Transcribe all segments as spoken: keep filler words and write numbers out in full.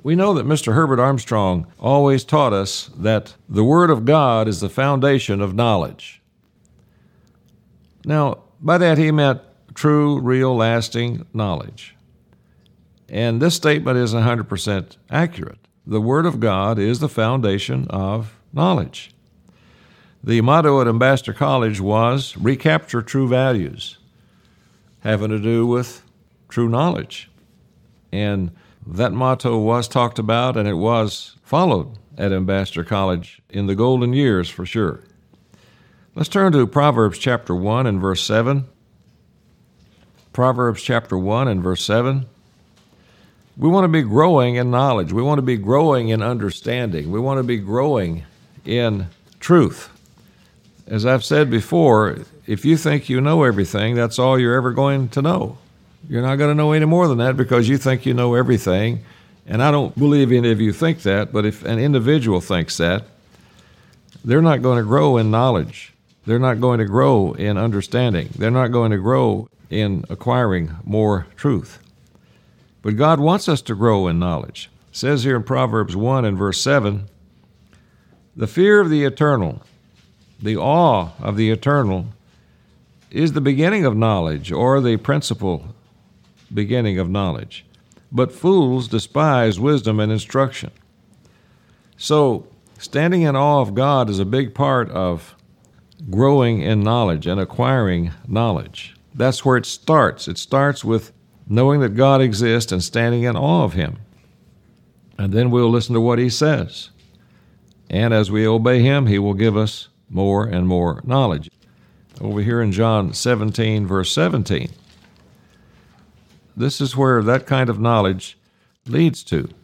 We know that Mister Herbert Armstrong always taught us that the Word of God is the foundation of knowledge. Now, by that he meant true, real, lasting knowledge. And this statement is one hundred percent accurate. The Word of God is the foundation of knowledge. The motto at Ambassador College was recapture true values, having to do with true knowledge. And that motto was talked about and it was followed at Ambassador College in the golden years for sure. Let's turn to Proverbs chapter one and verse seven. Proverbs chapter one and verse seven. We want to be growing in knowledge. We want to be growing in understanding. We want to be growing in truth. As I've said before, if you think you know everything, that's all you're ever going to know. You're not going to know any more than that because you think you know everything. And I don't believe any of you think that, but if an individual thinks that, they're not going to grow in knowledge. They're not going to grow in understanding. They're not going to grow in acquiring more truth. But God wants us to grow in knowledge. It says here in Proverbs one and verse seven, the fear of the eternal, the awe of the eternal, is the beginning of knowledge, or the principal beginning of knowledge. But fools despise wisdom and instruction. So, standing in awe of God is a big part of growing in knowledge and acquiring knowledge. That's where it starts. It starts with knowing that God exists and standing in awe of Him. And then we'll listen to what He says. And as we obey Him, He will give us more and more knowledge. Over here in John seventeen, verse seventeen, this is where that kind of knowledge leads to. It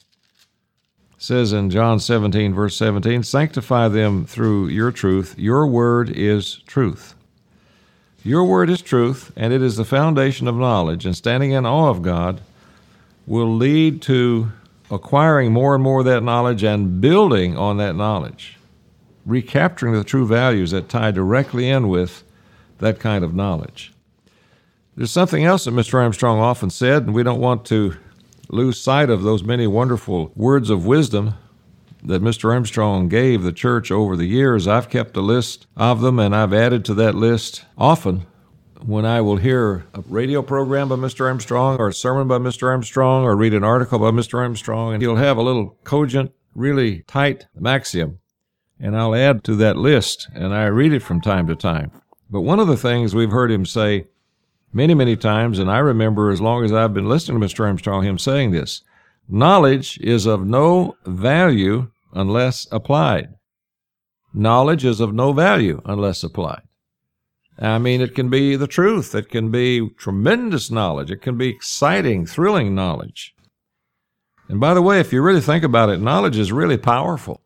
says in John seventeen, verse seventeen, sanctify them through your truth. Your word is truth. Your word is truth, and it is the foundation of knowledge, and standing in awe of God will lead to acquiring more and more of that knowledge and building on that knowledge, recapturing the true values that tie directly in with that kind of knowledge. There's something else that Mister Armstrong often said, and we don't want to lose sight of those many wonderful words of wisdom that Mister Armstrong gave the church over the years. I've kept a list of them, and I've added to that list often when I will hear a radio program by Mister Armstrong or a sermon by Mister Armstrong or read an article by Mister Armstrong, and he'll have a little cogent, really tight maxim, and I'll add to that list, and I read it from time to time. But one of the things we've heard him say many, many times, and I remember as long as I've been listening to Mister Armstrong, him saying this, knowledge is of no value unless applied. Knowledge is of no value unless applied. I mean, it can be the truth. It can be tremendous knowledge. It can be exciting, thrilling knowledge. And by the way, if you really think about it, knowledge is really powerful.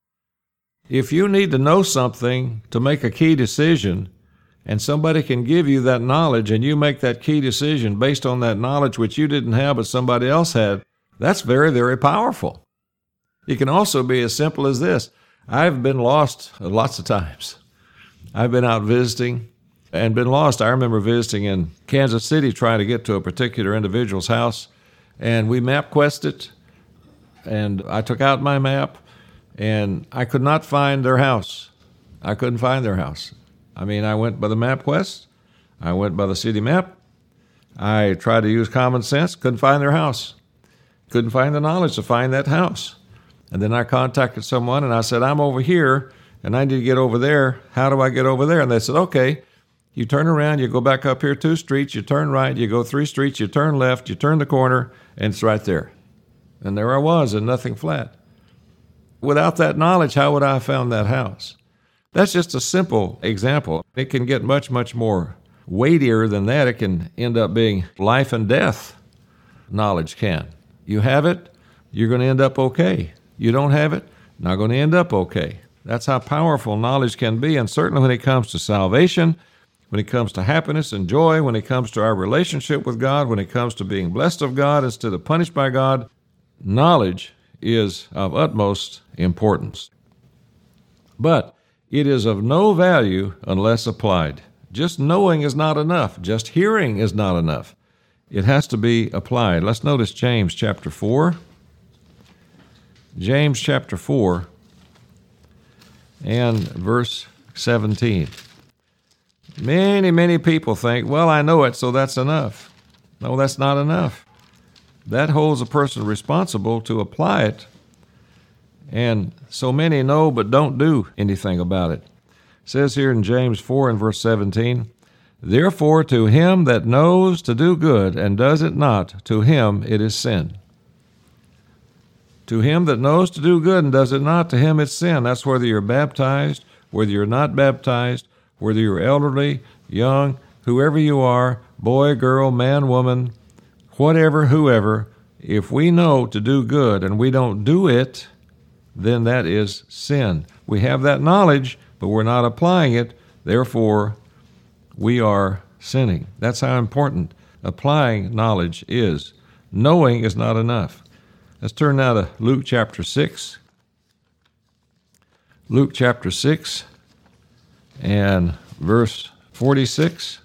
If you need to know something to make a key decision, and somebody can give you that knowledge, and you make that key decision based on that knowledge which you didn't have but somebody else had, that's very, very powerful. It can also be as simple as this. I've been lost lots of times. I've been out visiting and been lost. I remember visiting in Kansas City trying to get to a particular individual's house, and we MapQuested, and I took out my map, and I could not find their house. I couldn't find their house. I mean, I went by the MapQuest. I went by the city map. I tried to use common sense, couldn't find their house. Couldn't find the knowledge to find that house. And then I contacted someone, and I said, I'm over here, and I need to get over there. How do I get over there? And they said, okay, you turn around, you go back up here two streets, you turn right, you go three streets, you turn left, you turn the corner, and it's right there. And there I was, and nothing flat. Without that knowledge, how would I have found that house? That's just a simple example. It can get much, much more weightier than that. It can end up being life and death. Knowledge can. You have it, you're going to end up okay. You don't have it, not going to end up okay. That's how powerful knowledge can be, and certainly when it comes to salvation, when it comes to happiness and joy, when it comes to our relationship with God, when it comes to being blessed of God instead of punished by God, knowledge is of utmost importance. But it is of no value unless applied. Just knowing is not enough. Just hearing is not enough. It has to be applied. Let's notice James chapter four. James chapter four and verse seventeen. Many, many people think, well, I know it, so that's enough. No, that's not enough. That holds a person responsible to apply it. And so many know but don't do anything about it. It says here in James four and verse seventeen, therefore to him that knows to do good and does it not, to him it is sin. To him that knows to do good and does it not, to him it's sin. That's whether you're baptized, whether you're not baptized, whether you're elderly, young, whoever you are, boy, girl, man, woman, whatever, whoever, if we know to do good and we don't do it, then that is sin. We have that knowledge, but we're not applying it, therefore we are sinning. That's how important applying knowledge is. Knowing is not enough. Let's turn now to Luke chapter six. Luke chapter six and verse forty-six.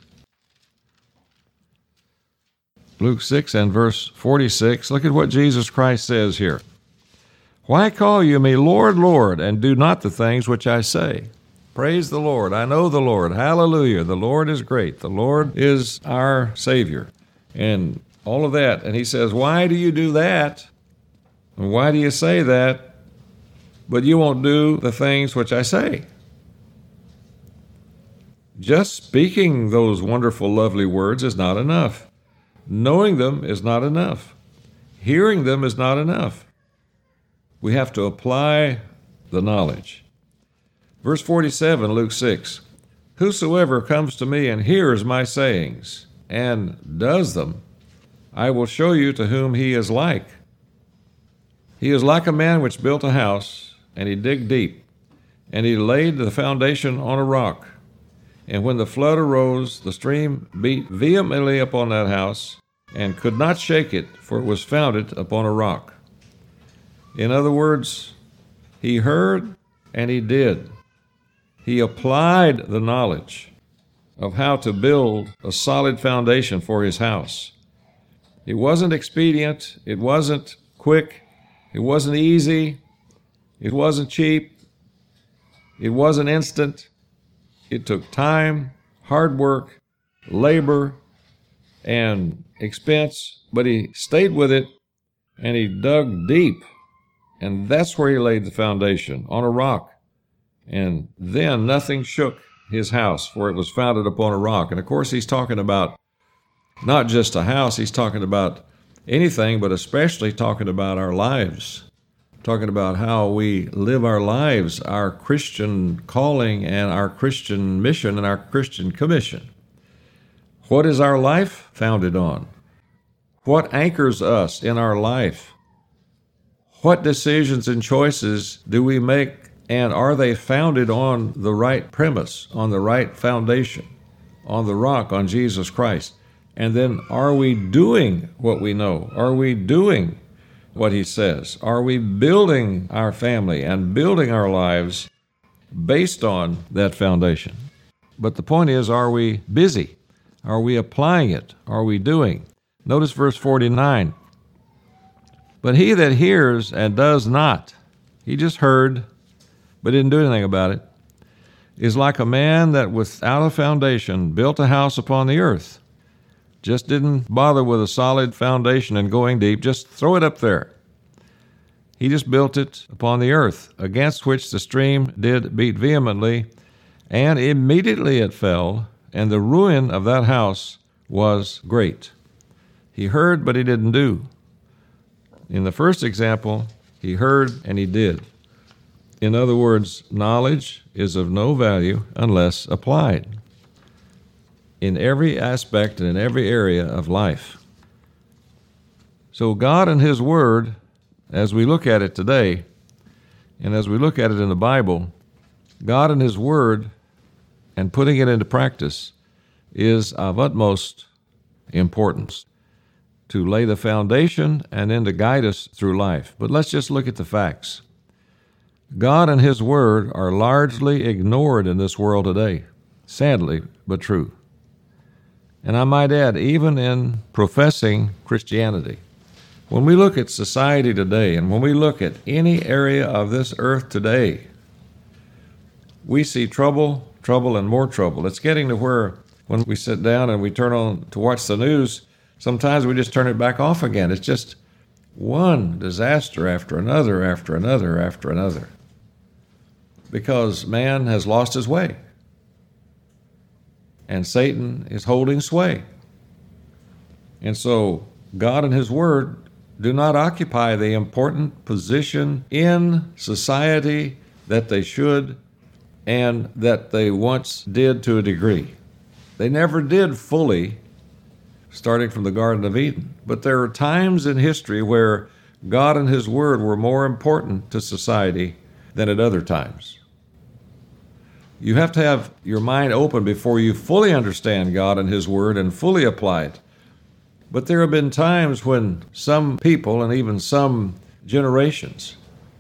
Luke six and verse forty-six. Look at what Jesus Christ says here. Why call you me Lord, Lord, and do not the things which I say? Praise the Lord. I know the Lord. Hallelujah. The Lord is great. The Lord is our Savior. And all of that. And he says, why do you do that? And why do you say that? But you won't do the things which I say. Just speaking those wonderful, lovely words is not enough. Knowing them is not enough. Hearing them is not enough. We have to apply the knowledge. Verse forty-seven, Luke six, whosoever comes to me and hears my sayings and does them, I will show you to whom he is like. He is like a man which built a house, and he digged deep, and he laid the foundation on a rock. And when the flood arose, the stream beat vehemently upon that house, and could not shake it, for it was founded upon a rock. In other words, he heard and he did. He applied the knowledge of how to build a solid foundation for his house. It wasn't expedient. It wasn't quick. It wasn't easy. It wasn't cheap. It wasn't instant. It took time, hard work, labor, and expense, but he stayed with it, and he dug deep, and that's where he laid the foundation, on a rock. And then nothing shook his house, for it was founded upon a rock. And of course, he's talking about not just a house, he's talking about anything, but especially talking about our lives, talking about how we live our lives, our Christian calling and our Christian mission and our Christian commission. What is our life founded on? What anchors us in our life? What decisions and choices do we make, and are they founded on the right premise, on the right foundation, on the rock, on Jesus Christ? And then are we doing what we know? Are we doing what he says? Are we building our family and building our lives based on that foundation? But the point is, are we busy? Are we applying it? Are we doing? Notice verse forty-nine. But he that hears and does not, he just heard, but didn't do anything about it, is like a man that without a foundation built a house upon the earth. Just didn't bother with a solid foundation and going deep, just throw it up there. He just built it upon the earth, against which the stream did beat vehemently, and immediately it fell, and the ruin of that house was great. He heard, but he didn't do. In the first example, he heard and he did. In other words, knowledge is of no value unless applied in every aspect and in every area of life. So God and his word, as we look at it today, and as we look at it in the Bible, God and his word and putting it into practice is of utmost importance to lay the foundation and then to guide us through life. But let's just look at the facts. God and his word are largely ignored in this world today, sadly, but true. And I might add, even in professing Christianity, When we look at society today, and when we look at any area of this earth today, we see trouble, trouble, and more trouble. It's getting to where when we sit down and we turn on to watch the news, sometimes we just turn it back off again. It's just one disaster after another, after another, after another. Because man has lost his way. And Satan is holding sway. And so God and his word do not occupy the important position in society that they should and that they once did to a degree. They never did fully, starting from the Garden of Eden. But there are times in history where God and his word were more important to society than at other times. You have to have your mind open before you fully understand God and his word and fully apply it. But there have been times when some people and even some generations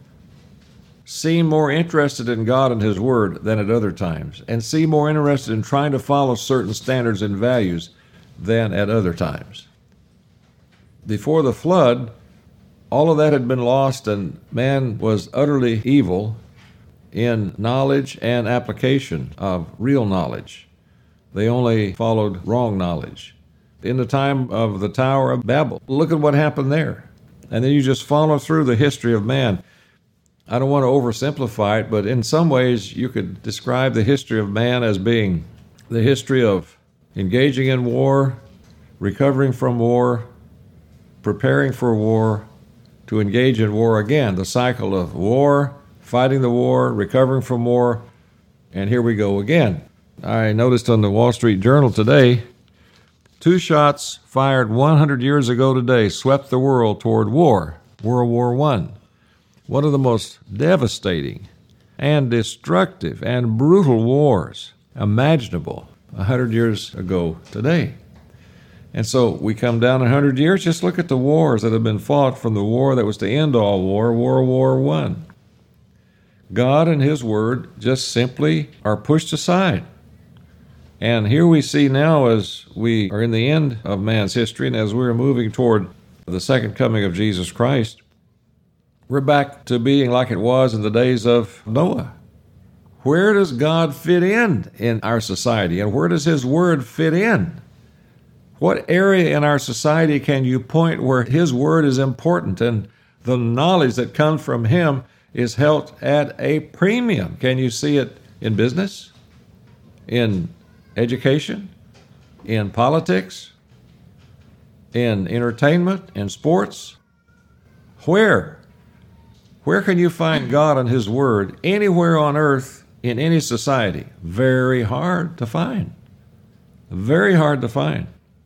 seem more interested in God and his word than at other times, and seem more interested in trying to follow certain standards and values than at other times. Before the flood, all of that had been lost, and man was utterly evil in knowledge and application of real knowledge. They only followed wrong knowledge. In the time of the Tower of Babel, look at what happened there. And then you just follow through the history of man. I don't want to oversimplify it, but in some ways you could describe the history of man as being the history of engaging in war, recovering from war, preparing for war, to engage in war again. The cycle of war, fighting the war, recovering from war, and here we go again. I noticed on the Wall Street Journal today, two shots fired one hundred years ago today swept the world toward war, World War One. One of the most devastating and destructive and brutal wars imaginable one hundred years ago today. And so we come down one hundred years, just look at the wars that have been fought from the war that was to end all war, World War One. God and his word just simply are pushed aside. And here we see now, as we are in the end of man's history and as we're moving toward the second coming of Jesus Christ, we're back to being like it was in the days of Noah. Where does God fit in in our society, and where does his word fit in? What area in our society can you point where his word is important and the knowledge that comes from him is held at a premium? Can you see it in business, in education, in politics, in entertainment, in sports? Where? Where can you find God and his word anywhere on earth in any society? Very hard to find. Very hard to find.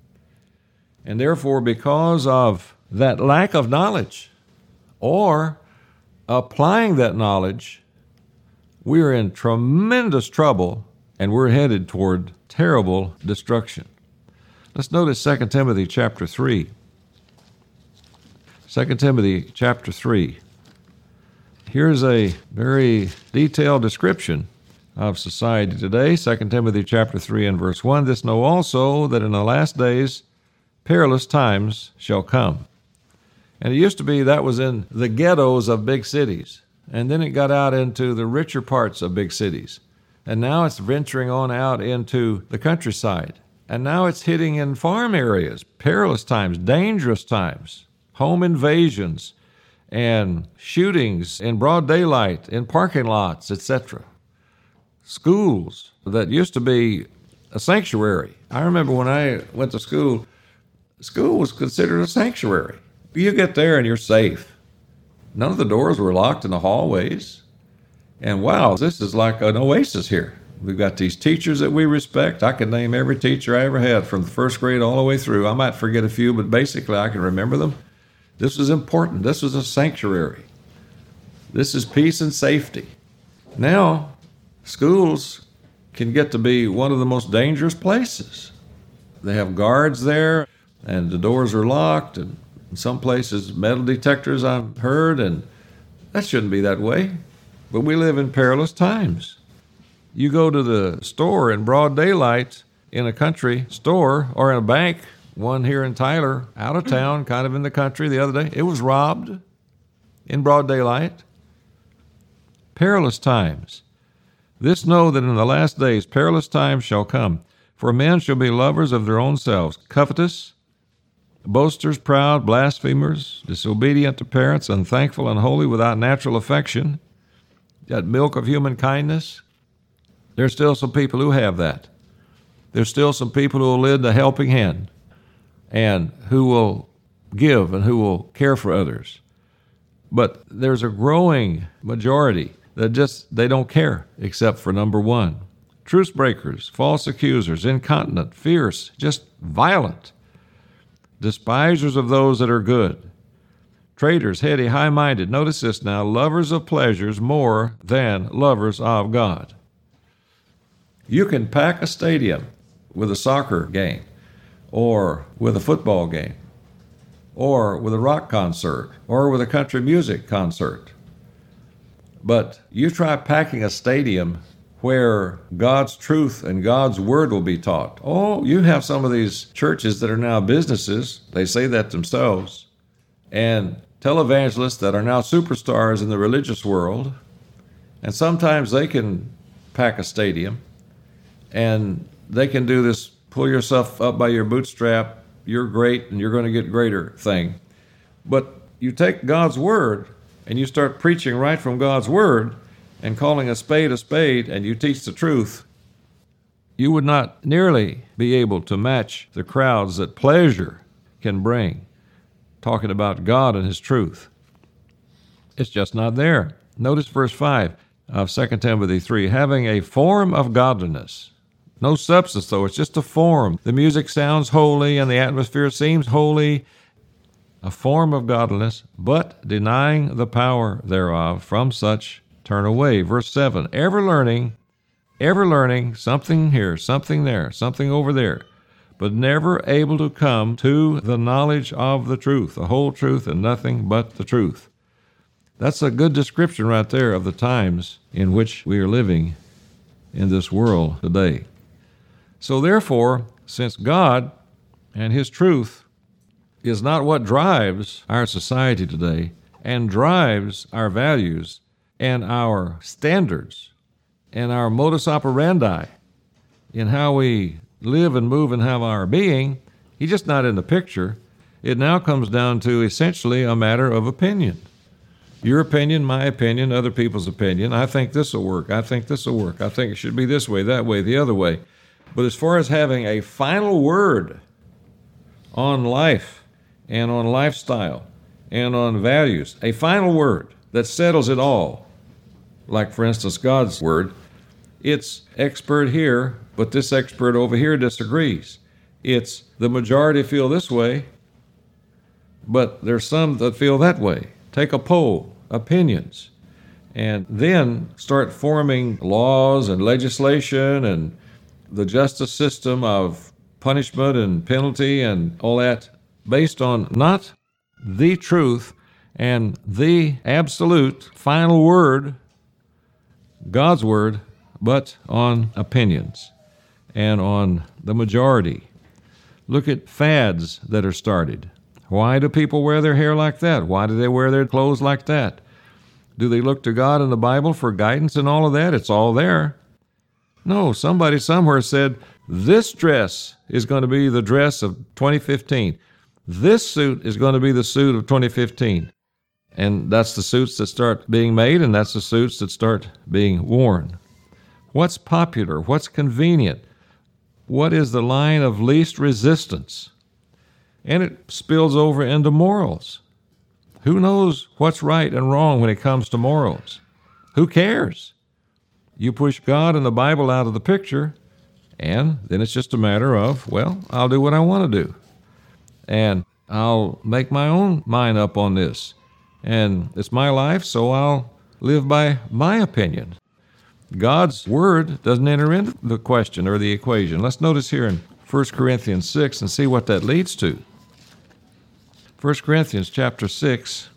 And therefore, because of that lack of knowledge or applying that knowledge, we're in tremendous trouble and we're headed toward terrible destruction. Let's notice Second Timothy chapter three. Second Timothy chapter three. Here's a very detailed description of society today. Second Timothy chapter three and verse one. This know also that in the last days perilous times shall come. And it used to be that was in the ghettos of big cities. And then it got out into the richer parts of big cities. And now it's venturing on out into the countryside. And now it's hitting in farm areas, perilous times, dangerous times, home invasions, and shootings in broad daylight, in parking lots, et cetera. Schools that used to be a sanctuary. I remember when I went to school, school was considered a sanctuary. You get there and you're safe. None of the doors were locked in the hallways. And wow, this is like an oasis here. We've got these teachers that we respect. I can name every teacher I ever had from the first grade all the way through. I might forget a few, but basically I can remember them. This was important. This was a sanctuary. This is peace and safety. Now, schools can get to be one of the most dangerous places. They have guards there, and the doors are locked, and in some places metal detectors, I've heard, and that shouldn't be that way. But we live in perilous times. You go to the store in broad daylight in a country store or in a bank one here in Tyler, out of town, kind of in the country the other day. It was robbed in broad daylight. Perilous times. This know that in the last days perilous times shall come. For men shall be lovers of their own selves, covetous, boasters, proud, blasphemers, disobedient to parents, unthankful, unholy, without natural affection, that milk of human kindness. There's still some people who have that. There's still some people who will lend a helping hand and who will give and who will care for others. But there's a growing majority that just, they don't care except for number one. Truce breakers, false accusers, incontinent, fierce, just violent, despisers of those that are good, traitors, heady, high-minded. Notice this now, lovers of pleasures more than lovers of God. You can pack a stadium with a soccer game, or with a football game, or with a rock concert, or with a country music concert. But you try packing a stadium where God's truth and God's word will be taught. Oh, you have some of these churches that are now businesses. They say that themselves. And televangelists that are now superstars in the religious world. And sometimes they can pack a stadium. And they can do this, pull yourself up by your bootstrap, you're great and you're going to get greater thing. But you take God's word and you start preaching right from God's word and calling a spade a spade, and you teach the truth, you would not nearly be able to match the crowds that pleasure can bring, talking about God and his truth. It's just not there. Notice verse five of Second Timothy three, having a form of godliness. No substance, though. It's just a form. The music sounds holy and the atmosphere seems holy. A form of godliness, but denying the power thereof, from such turn away. Verse seven, ever learning, ever learning, something here, something there, something over there, but never able to come to the knowledge of the truth, the whole truth and nothing but the truth. That's a good description right there of the times in which we are living in this world today. So therefore, since God and his truth is not what drives our society today and drives our values and our standards and our modus operandi in how we live and move and have our being, he's just not in the picture. It now comes down to essentially a matter of opinion. Your opinion, my opinion, other people's opinion. I think this will work. I think this will work. I think it should be this way, that way, the other way. But as far as having a final word on life and on lifestyle and on values, a final word that settles it all, like, for instance, God's word, it's expert here, but this expert over here disagrees. It's the majority feel this way, but there's some that feel that way. Take a poll, opinions, and then start forming laws and legislation and the justice system of punishment and penalty and all that based on not the truth and the absolute final word, God's word, but on opinions and on the majority. Look at fads that are started. Why do people wear their hair like that? Why do they wear their clothes like that? Do they look to God in the Bible for guidance and all of that? It's all there. No, somebody somewhere said, this dress is going to be the dress of twenty fifteen. This suit is going to be the suit of twenty fifteen. And that's the suits that start being made, and that's the suits that start being worn. What's popular? What's convenient? What is the line of least resistance? And it spills over into morals. Who knows what's right and wrong when it comes to morals? Who cares? You push God and the Bible out of the picture, and then it's just a matter of, well, I'll do what I want to do. And I'll make my own mind up on this. And it's my life, so I'll live by my opinion. God's word doesn't enter into the question or the equation. Let's notice here in First Corinthians six and see what that leads to. First Corinthians chapter six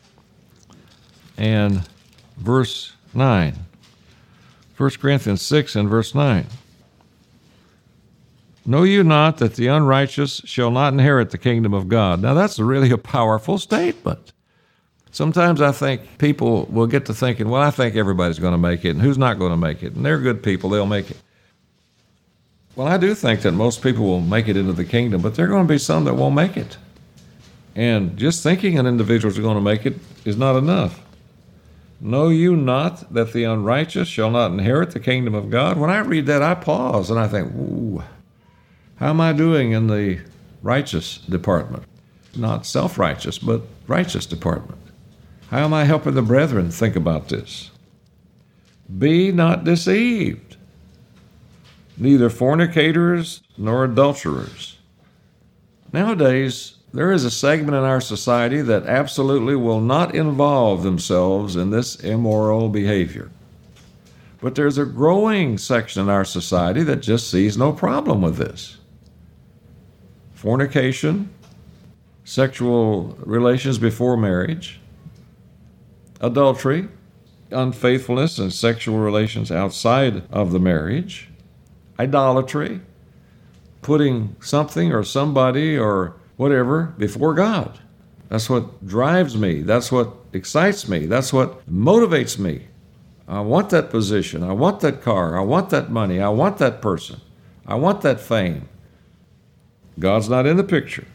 and verse nine. First Corinthians six and verse nine. Know you not that the unrighteous shall not inherit the kingdom of God? Now, that's really a powerful statement. Sometimes I think people will get to thinking, well, I think everybody's going to make it, and who's not going to make it? And they're good people, they'll make it. Well, I do think that most people will make it into the kingdom, but there are going to be some that won't make it. And just thinking an individual is going to make it is not enough. Know you not that the unrighteous shall not inherit the kingdom of God? When I read that, I pause and I think, ooh, how am I doing in the righteous department? Not self-righteous, but righteous department. How am I helping the brethren think about this? Be not deceived, neither fornicators nor adulterers. Nowadays, there is a segment in our society that absolutely will not involve themselves in this immoral behavior. But there's a growing section in our society that just sees no problem with this. Fornication, sexual relations before marriage, adultery, unfaithfulness and sexual relations outside of the marriage, idolatry, putting something or somebody or whatever before God. That's what drives me. That's what excites me. That's what motivates me. I want that position. I want that car. I want that money. I want that person. I want that fame. God's not in the picture.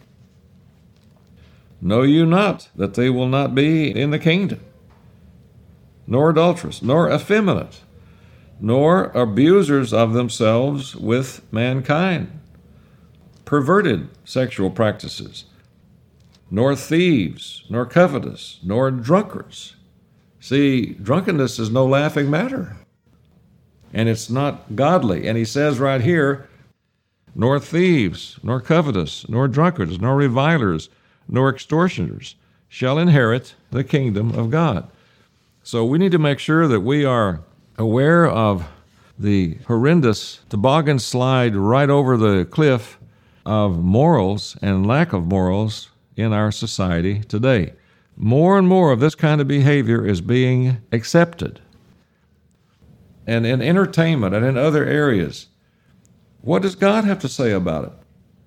Know you not that they will not be in the kingdom, nor adulterous, nor effeminate, nor abusers of themselves with mankind, perverted sexual practices, nor thieves, nor covetous, nor drunkards. See, drunkenness is no laughing matter, and it's not godly. And he says right here, nor thieves, nor covetous, nor drunkards, nor revilers, nor extortioners shall inherit the kingdom of God. So we need to make sure that we are aware of the horrendous toboggan slide right over the cliff of morals and lack of morals in our society today. More and more of this kind of behavior is being accepted. And in entertainment and in other areas, what does God have to say about it?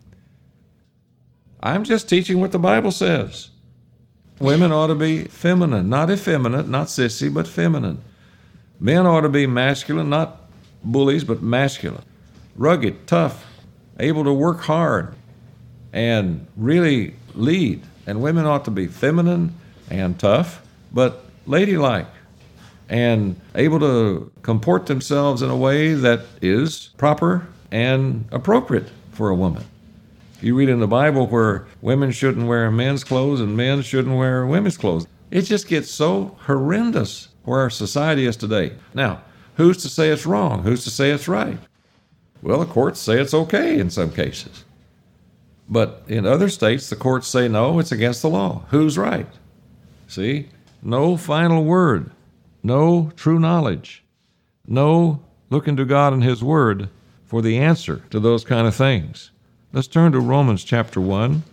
I'm just teaching what the Bible says. Women ought to be feminine, not effeminate, not sissy, but feminine. Men ought to be masculine, not bullies, but masculine. Rugged, tough, able to work hard, and really lead. And women ought to be feminine and tough, but ladylike, and able to comport themselves in a way that is proper and appropriate for a woman. You read in the Bible where women shouldn't wear men's clothes and men shouldn't wear women's clothes. It just gets so horrendous where our society is today. Now, who's to say it's wrong? Who's to say it's right? Well, the courts say it's okay in some cases. But in other states, the courts say, no, it's against the law. Who's right? See? No final word. No true knowledge. No looking to God and His Word for the answer to those kind of things. Let's turn to Romans chapter one.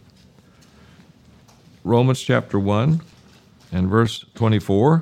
Romans chapter one and verse twenty-four.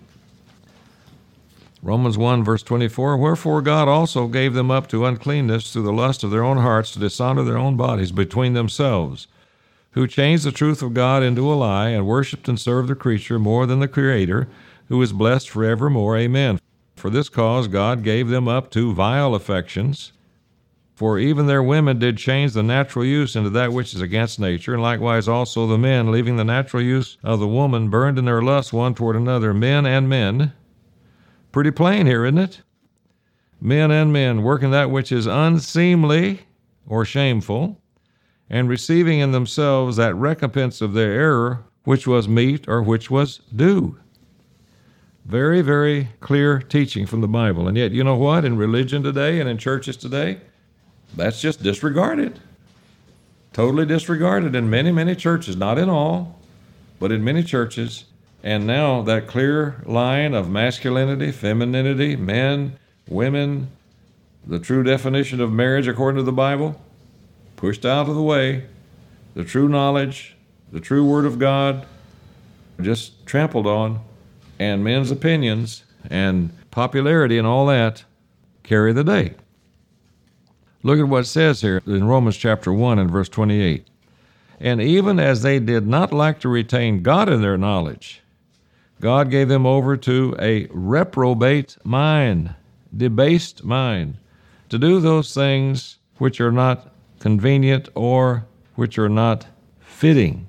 Romans one, verse twenty-four, wherefore God also gave them up to uncleanness through the lust of their own hearts to dishonor their own bodies between themselves, who changed the truth of God into a lie and worshipped and served the creature more than the Creator, who is blessed forevermore. Amen. For this cause God gave them up to vile affections, for even their women did change the natural use into that which is against nature, and likewise also the men, leaving the natural use of the woman, burned in their lust one toward another, men and men. Pretty plain here, isn't it? Men and men, working that which is unseemly or shameful, and receiving in themselves that recompense of their error, which was meet or which was due. Very, very clear teaching from the Bible. And yet, you know what? In religion today and in churches today, that's just disregarded. Totally disregarded in many, many churches. Not in all, but in many churches. And now that clear line of masculinity, femininity, men, women, the true definition of marriage according to the Bible, pushed out of the way. The true knowledge, the true Word of God, just trampled on. And men's opinions and popularity and all that carry the day. Look at what it says here in Romans chapter one and verse twenty-eight. And even as they did not like to retain God in their knowledge, God gave them over to a reprobate mind, debased mind, to do those things which are not convenient or which are not fitting.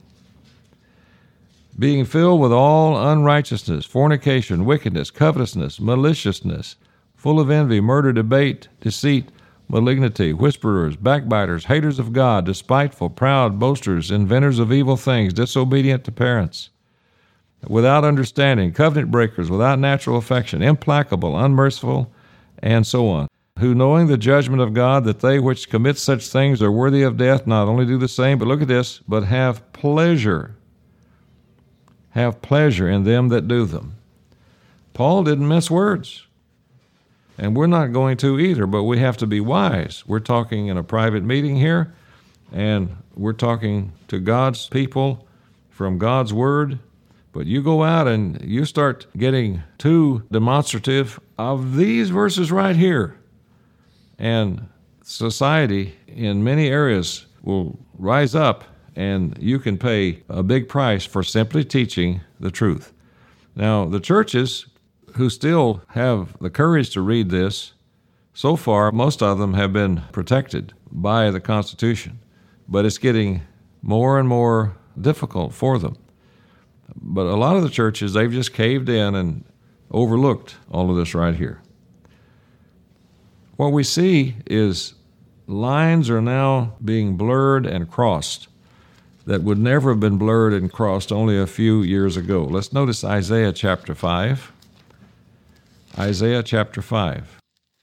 Being filled with all unrighteousness, fornication, wickedness, covetousness, maliciousness, full of envy, murder, debate, deceit, malignity, whisperers, backbiters, haters of God, despiteful, proud, boasters, inventors of evil things, disobedient to parents, without understanding, covenant breakers, without natural affection, implacable, unmerciful, and so on, who knowing the judgment of God, that they which commit such things are worthy of death, not only do the same, but look at this, but have pleasure, have pleasure in them that do them. Paul didn't mince words. And we're not going to either, but we have to be wise. We're talking in a private meeting here, and we're talking to God's people from God's Word. But you go out and you start getting too demonstrative of these verses right here, and society in many areas will rise up, and you can pay a big price for simply teaching the truth. Now, the churches who still have the courage to read this, so far, most of them have been protected by the Constitution, but it's getting more and more difficult for them. But a lot of the churches, they've just caved in and overlooked all of this right here. What we see is lines are now being blurred and crossed that would never have been blurred and crossed only a few years ago. Let's notice Isaiah chapter five. Isaiah chapter five.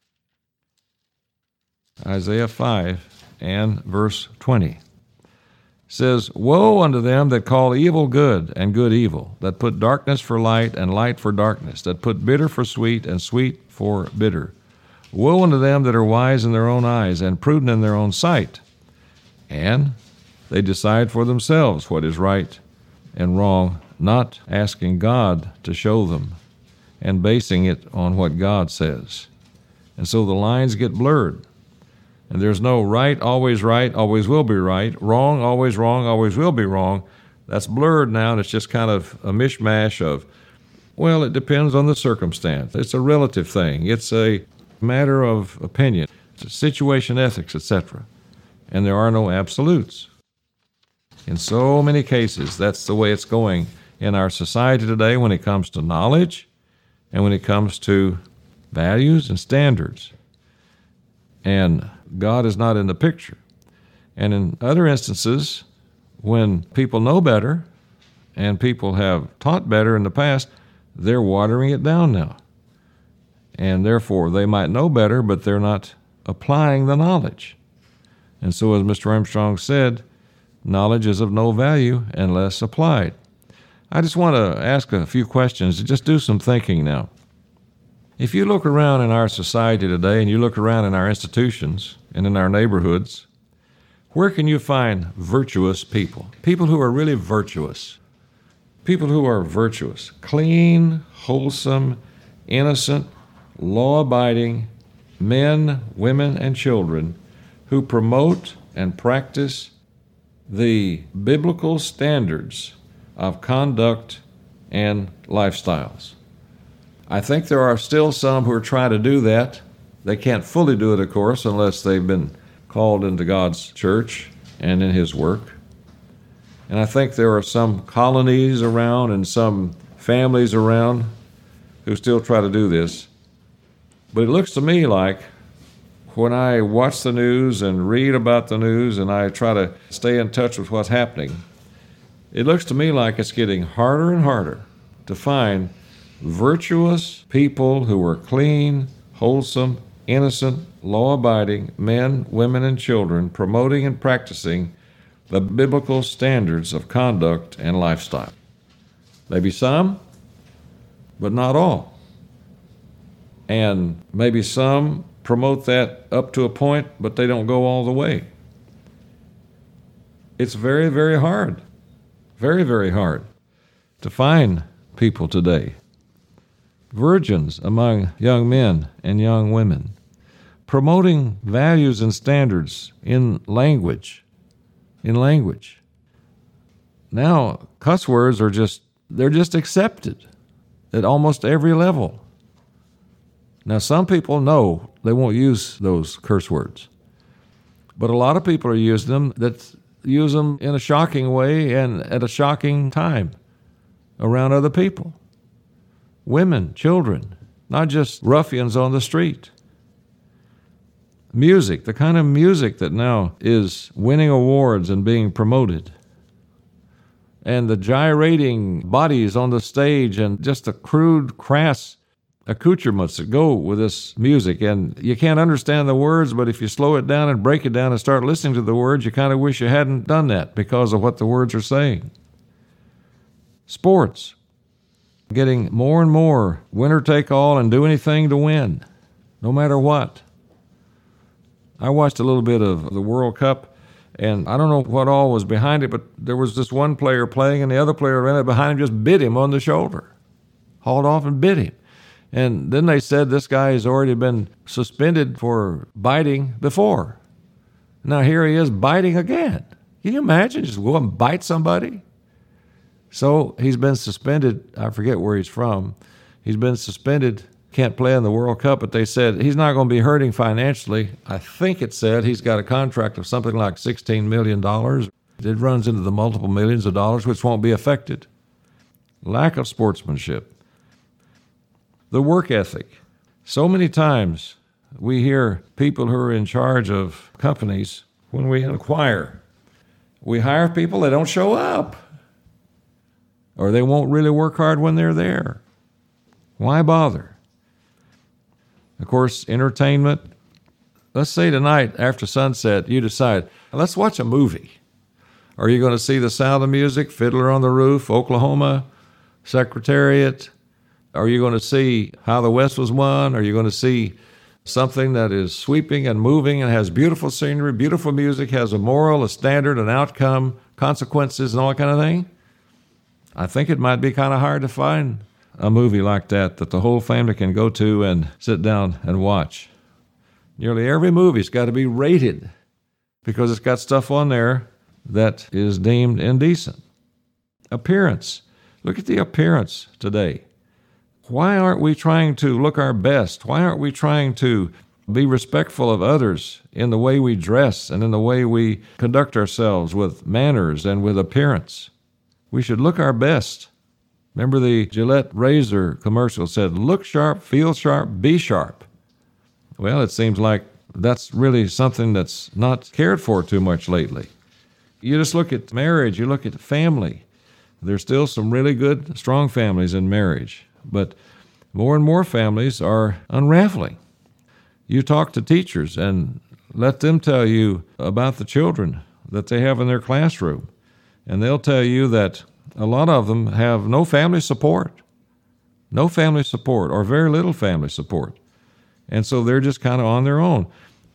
Isaiah five and verse twenty says, Woe unto them that call evil good and good evil, that put darkness for light and light for darkness, that put bitter for sweet and sweet for bitter. Woe unto them that are wise in their own eyes and prudent in their own sight, and they decide for themselves what is right and wrong, not asking God to show them and basing it on what God says. And so the lines get blurred. And there's no right, always right, always will be right, wrong, always wrong, always will be wrong. That's blurred now, and it's just kind of a mishmash of, well, it depends on the circumstance. It's a relative thing. It's a matter of opinion. It's situation ethics, et cetera. And there are no absolutes. In so many cases, that's the way it's going in our society today when it comes to knowledge and when it comes to values and standards. And God is not in the picture. And in other instances, when people know better and people have taught better in the past, they're watering it down now. And therefore, they might know better, but they're not applying the knowledge. And so, as Mister Armstrong said, knowledge is of no value unless applied. I just want to ask a few questions to just do some thinking now. If you look around in our society today and you look around in our institutions and in our neighborhoods, where can you find virtuous people? People who are really virtuous. People who are virtuous, clean, wholesome, innocent, law-abiding men, women, and children who promote and practice the biblical standards of conduct and lifestyles. I think there are still some who are trying to do that. They can't fully do it, of course, unless they've been called into God's church and in His work. And I think there are some colonies around and some families around who still try to do this. But it looks to me like when I watch the news and read about the news and I try to stay in touch with what's happening, it looks to me like it's getting harder and harder to find virtuous people who are clean, wholesome, innocent, law-abiding men, women, and children promoting and practicing the biblical standards of conduct and lifestyle. Maybe some, but not all. And maybe some promote that up to a point, but they don't go all the way. It's very, very hard, very, very hard to find people today. Virgins among young men and young women, promoting values and standards in language. In language. Now, cuss words are just, they're just accepted at almost every level. Now, some people know they won't use those curse words. But a lot of people are using them that use them in a shocking way and at a shocking time around other people. Women, children, not just ruffians on the street. Music, the kind of music that now is winning awards and being promoted. And the gyrating bodies on the stage and just the crude, crass accoutrements that go with this music. And you can't understand the words, but if you slow it down and break it down and start listening to the words, you kind of wish you hadn't done that because of what the words are saying. Sports. Getting more and more winner take all and do anything to win, no matter what. I watched a little bit of the World Cup, and I don't know what all was behind it, but there was this one player playing, and the other player ran up behind him, just bit him on the shoulder, hauled off and bit him. And then they said this guy has already been suspended for biting before. Now here he is biting again. Can you imagine just go and bite somebody? So he's been suspended. I forget where he's from. He's been suspended, can't play in the World Cup, but they said he's not going to be hurting financially. I think it said he's got a contract of something like sixteen million dollars. It runs into the multiple millions of dollars, which won't be affected. Lack of sportsmanship. The work ethic. So many times we hear people who are in charge of companies, when we inquire, we hire people, they don't show up. Or they won't really work hard when they're there. Why bother? Of course, entertainment. Let's say tonight after sunset you decide, let's watch a movie. Are you going to see The Sound of Music, Fiddler on the Roof, Oklahoma, Secretariat? Are you going to see How the West Was Won? Are you going to see something that is sweeping and moving and has beautiful scenery, beautiful music, has a moral, a standard, an outcome, consequences, and all that kind of thing? I think it might be kind of hard to find a movie like that that the whole family can go to and sit down and watch. Nearly every movie's got to be rated because it's got stuff on there that is deemed indecent. Appearance. Look at the appearance today. Why aren't we trying to look our best? Why aren't we trying to be respectful of others in the way we dress and in the way we conduct ourselves with manners and with appearance? We should look our best. Remember the Gillette razor commercial said, look sharp, feel sharp, be sharp. Well, it seems like that's really something that's not cared for too much lately. You just look at marriage, you look at family. There's still some really good, strong families in marriage. But more and more families are unraveling. You talk to teachers and let them tell you about the children that they have in their classroom. And they'll tell you that a lot of them have no family support, no family support or very little family support. And so they're just kind of on their own.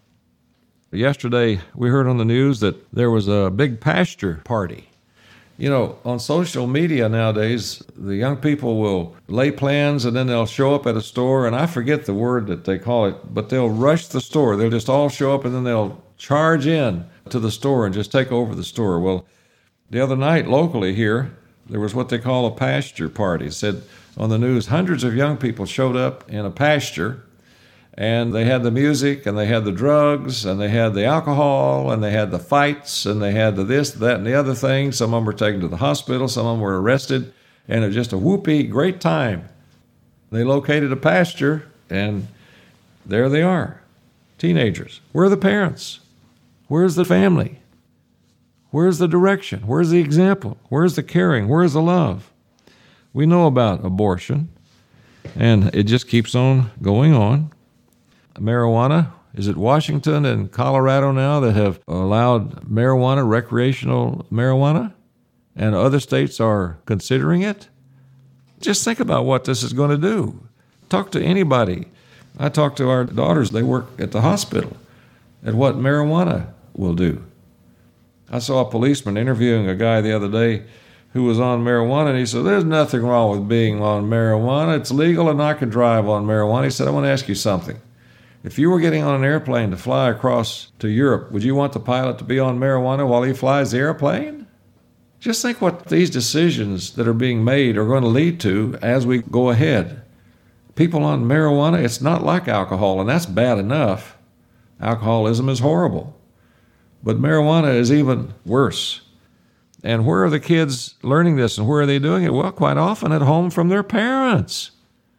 Yesterday, we heard on the news that there was a big pasture party. You know, on social media nowadays, the young people will lay plans and then they'll show up at a store, and I forget the word that they call it, but they'll rush the store. They'll just all show up and then they'll charge in to the store and just take over the store. Well, the other night locally here, there was what they call a pasture party. It said on the news, hundreds of young people showed up in a pasture, and they had the music, and they had the drugs, and they had the alcohol, and they had the fights, and they had the this, that, and the other thing. Some of them were taken to the hospital. Some of them were arrested, and it was just a whoopee, great time. They located a pasture, and there they are, teenagers. Where are the parents? Where's the family? Where's the direction? Where's the example? Where's the caring? Where's the love? We know about abortion, and it just keeps on going on. Marijuana. Is it Washington and Colorado now that have allowed marijuana, recreational marijuana, and other states are considering it? Just think about what this is going to do. Talk to anybody. I talk to our daughters. They work at the hospital at what marijuana will do. I saw a policeman interviewing a guy the other day who was on marijuana, and he said, there's nothing wrong with being on marijuana. It's legal and I can drive on marijuana. He said, I want to ask you something. If you were getting on an airplane to fly across to Europe, would you want the pilot to be on marijuana while he flies the airplane? Just think what these decisions that are being made are going to lead to as we go ahead. People on marijuana, it's not like alcohol, and that's bad enough. Alcoholism is horrible. But marijuana is even worse. And where are the kids learning this, and where are they doing it? Well, quite often at home from their parents.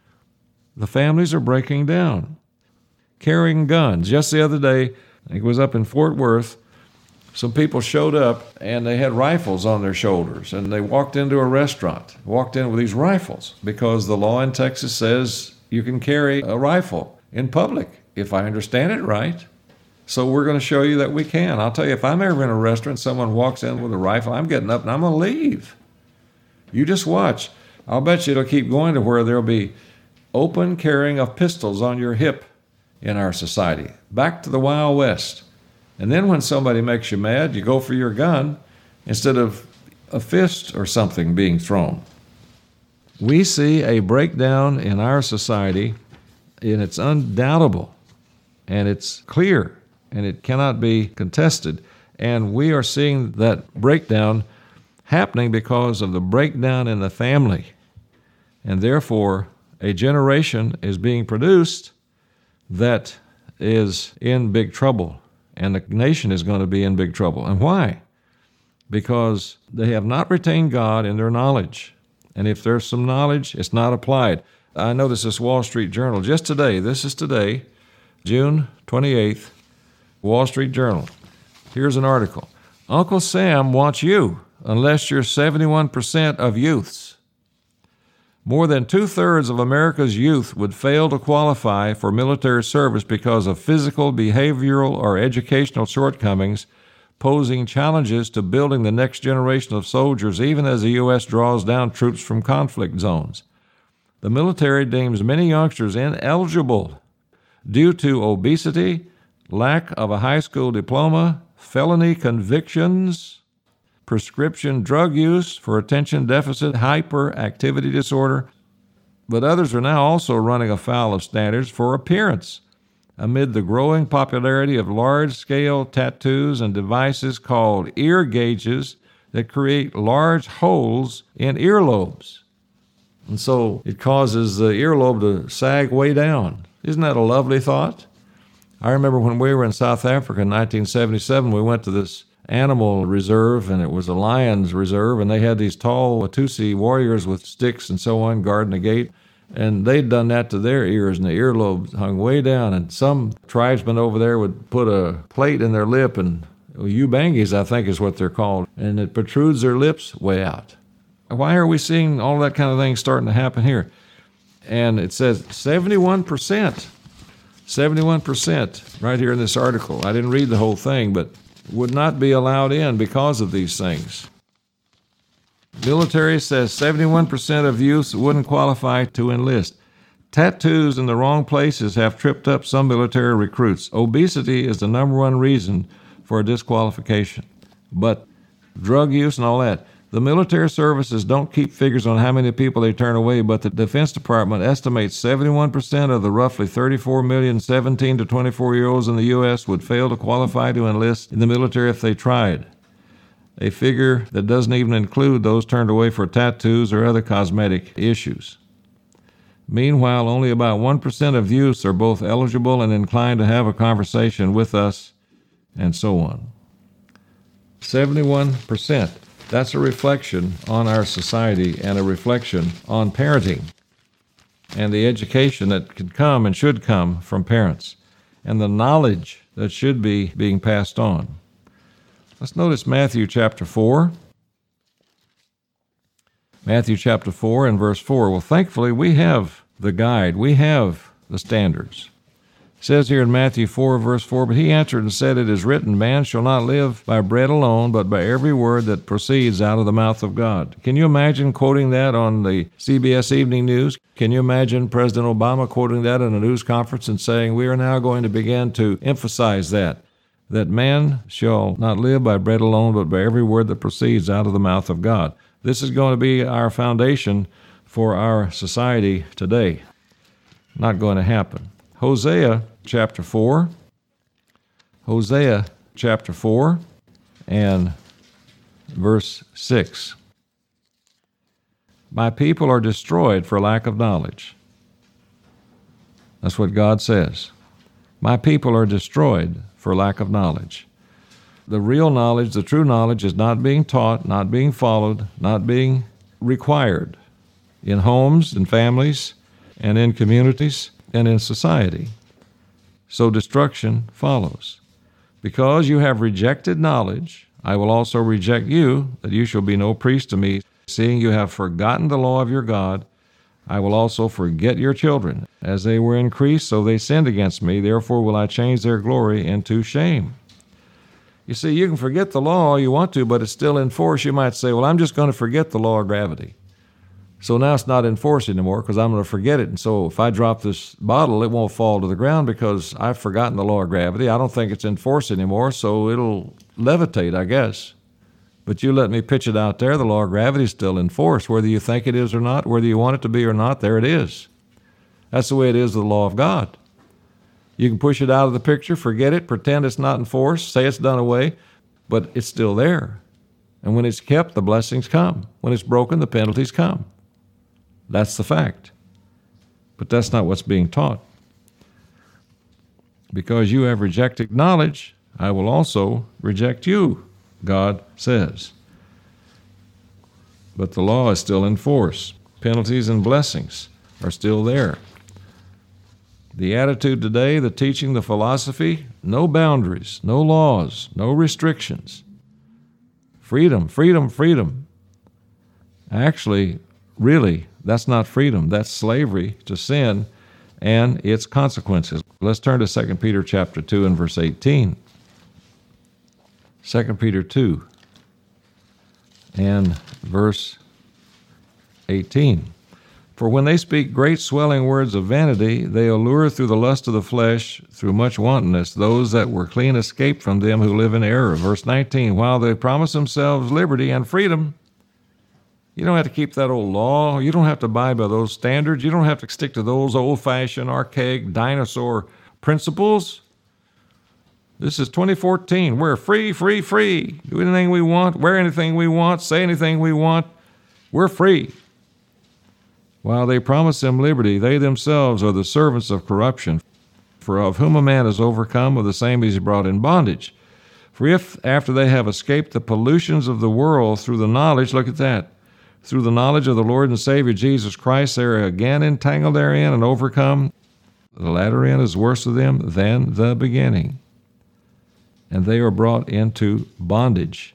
The families are breaking down. Carrying guns. Just the other day, I think it was up in Fort Worth, some people showed up and they had rifles on their shoulders, and they walked into a restaurant, walked in with these rifles because the law in Texas says you can carry a rifle in public, if I understand it right. So we're going to show you that we can. I'll tell you, if I'm ever in a restaurant, someone walks in with a rifle, I'm getting up and I'm going to leave. You just watch. I'll bet you it'll keep going to where there'll be open carrying of pistols on your hip in our society. Back to the Wild West. And then when somebody makes you mad, you go for your gun instead of a fist or something being thrown. We see a breakdown in our society, and it's undoubtable, and it's clear, and it cannot be contested. And we are seeing that breakdown happening because of the breakdown in the family. And therefore, a generation is being produced that is in big trouble, and the nation is going to be in big trouble. And why? Because they have not retained God in their knowledge. And if there's some knowledge, it's not applied. I noticed this Wall Street Journal just today. This is today, June twenty-eighth, Wall Street Journal. Here's an article. Uncle Sam wants you unless you're seventy-one percent of youths. More than two-thirds of America's youth would fail to qualify for military service because of physical, behavioral, or educational shortcomings, posing challenges to building the next generation of soldiers even as the U S draws down troops from conflict zones. The military deems many youngsters ineligible due to obesity, lack of a high school diploma, felony convictions, prescription drug use for attention deficit hyperactivity disorder, but others are now also running afoul of standards for appearance amid the growing popularity of large-scale tattoos and devices called ear gauges that create large holes in earlobes. And so it causes the earlobe to sag way down. Isn't that a lovely thought? I remember when we were in South Africa in nineteen seventy-seven, we went to this animal reserve, and it was a lion's reserve, and they had these tall Watusi warriors with sticks and so on guarding the gate, and they'd done that to their ears, and the earlobes hung way down, and some tribesmen over there would put a plate in their lip, and ubangis, I think is what they're called, and it protrudes their lips way out. Why are we seeing all that kind of thing starting to happen here? And it says seventy-one percent, seventy-one percent right here in this article. I didn't read the whole thing, but would not be allowed in because of these things. Military says seventy-one percent of youths wouldn't qualify to enlist. Tattoos in the wrong places have tripped up some military recruits. Obesity is the number one reason for disqualification. But drug use and all that. The military services don't keep figures on how many people they turn away, but the Defense Department estimates seventy-one percent of the roughly thirty-four million seventeen to twenty-four-year-olds in the U S would fail to qualify to enlist in the military if they tried, a figure that doesn't even include those turned away for tattoos or other cosmetic issues. Meanwhile, only about one percent of youths are both eligible and inclined to have a conversation with us, and so on. seventy-one percent. That's a reflection on our society and a reflection on parenting and the education that can come and should come from parents and the knowledge that should be being passed on. Let's notice Matthew chapter four. Matthew chapter four and verse four. Well, thankfully, we have the guide. We have the standards. It says here in Matthew four, verse four, "But he answered and said, It is written, man shall not live by bread alone, but by every word that proceeds out of the mouth of God." Can you imagine quoting that on the C B S Evening News? Can you imagine President Obama quoting that in a news conference and saying, we are now going to begin to emphasize that, that man shall not live by bread alone, but by every word that proceeds out of the mouth of God. This is going to be our foundation for our society today. Not going to happen. Hosea chapter four. Hosea chapter four and verse six. My people are destroyed for lack of knowledge. That's what God says. My people are destroyed for lack of knowledge. The real knowledge, the true knowledge, is not being taught, not being followed, not being required in homes and families and in communities and in society. So destruction follows. Because you have rejected knowledge, I will also reject you, that you shall be no priest to me. Seeing you have forgotten the law of your God, I will also forget your children. As they were increased, so they sinned against me. Therefore will I change their glory into shame. You see, you can forget the law all you want to, but it's still in force. You might say, well, I'm just going to forget the law of gravity. So now it's not in force anymore because I'm going to forget it. And so if I drop this bottle, it won't fall to the ground because I've forgotten the law of gravity. I don't think it's in force anymore, so it'll levitate, I guess. But you let me pitch it out there, the law of gravity is still in force. Whether you think it is or not, whether you want it to be or not, there it is. That's the way it is with the law of God. You can push it out of the picture, forget it, pretend it's not in force, say it's done away, but it's still there. And when it's kept, the blessings come. When it's broken, the penalties come. That's the fact. But that's not what's being taught. Because you have rejected knowledge, I will also reject you, God says. But the law is still in force. Penalties and blessings are still there. The attitude today, the teaching, the philosophy, no boundaries, no laws, no restrictions. Freedom, freedom, freedom. Actually, really, that's not freedom. That's slavery to sin and its consequences. Let's turn to Second Peter chapter two and verse eighteen. Second Peter two and verse eighteen. For when they speak great swelling words of vanity, they allure through the lust of the flesh, through much wantonness, those that were clean escape from them who live in error. Verse nineteen, while they promise themselves liberty and freedom. You don't have to keep that old law. You don't have to abide by those standards. You don't have to stick to those old-fashioned, archaic, dinosaur principles. This is twenty fourteen. We're free, free, free. Do anything we want, wear anything we want, say anything we want. We're free. While they promise them liberty, they themselves are the servants of corruption. For of whom a man is overcome, of the same is he brought in bondage. For if, after they have escaped the pollutions of the world through the knowledge, look at that, through the knowledge of the Lord and Savior Jesus Christ, they are again entangled therein and overcome, the latter end is worse to them than the beginning. And they are brought into bondage.